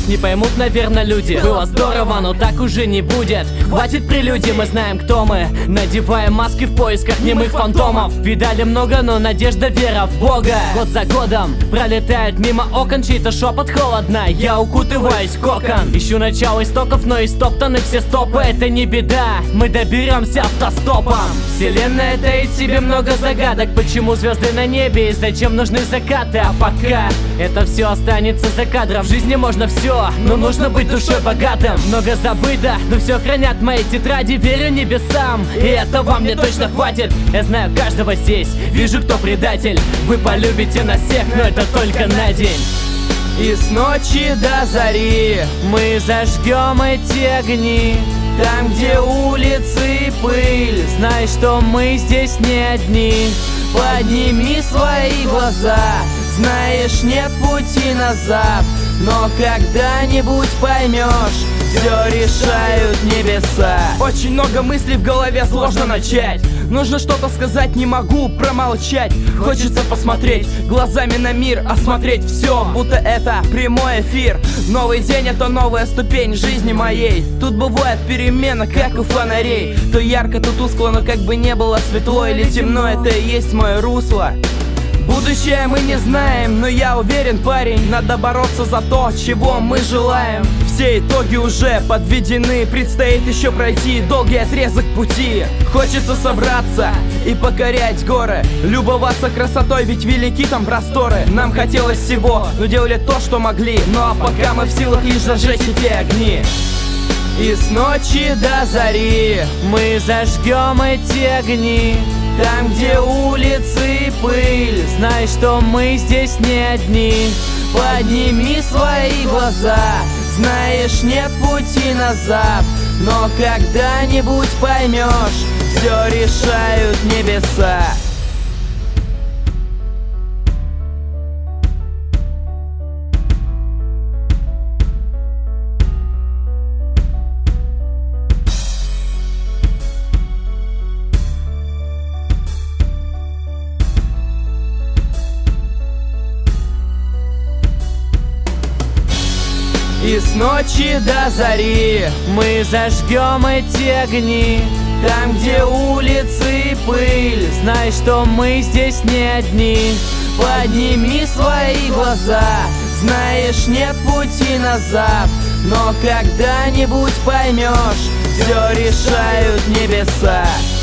Нас не поймут, наверное, люди. Было здорово, но так уже не будет. Хватит прелюдий, мы знаем, кто мы. Надеваем маски в поисках немых фантомов. Видали много, но надежда, вера в Бога. Год за годом пролетает мимо окон чей-то шепот холодно. Я укутываюсь в кокон. Ищу начало истоков, но истоптаны все стопы. Это не беда, мы доберемся автостопом. Вселенная таит в себе много загадок. Почему звезды на небе и зачем нужны закаты? А пока это все останется за кадром. В жизни можно все, но нужно быть душой богатым. Много забыто, но все хранят мои тетради. Верю небесам, и этого мне точно хватит. Я знаю каждого здесь, вижу, кто предатель. Вы полюбите нас всех, но это только на день. И с ночи до зари мы зажгем эти огни. Там, где улицы и пыль, знай, что мы здесь не одни. Подними свои глаза, знаешь, нет пути назад. Но когда-нибудь поймешь, все решают небеса. Очень много мыслей в голове, сложно начать. Нужно что-то сказать, не могу промолчать. Хочется посмотреть глазами на мир, осмотреть все, будто это прямой эфир. Новый день — это новая ступень жизни моей. Тут бывает перемена, как у фонарей. То ярко, то тускло, но как бы не было светло или темно, это и есть мое русло. Будущее мы не знаем, но я уверен, парень, надо бороться за то, чего мы желаем. Все итоги уже подведены, предстоит еще пройти долгий отрезок пути. Хочется собраться и покорять горы, любоваться красотой, ведь велики там просторы. Нам хотелось всего, но делали то, что могли. Ну а пока мы в силах лишь зажечь эти огни. И с ночи до зари мы зажгем эти огни. Там, где улицы и пыль, знай, что мы здесь не одни. Подними свои глаза, знаешь, нет пути назад. Но когда-нибудь поймешь, все решают небеса. И с ночи до зари мы зажгем эти огни. Там, где улицы и пыль, знай, что мы здесь не одни. Подними свои глаза, знаешь, нет пути назад. Но когда-нибудь поймешь, все решают небеса.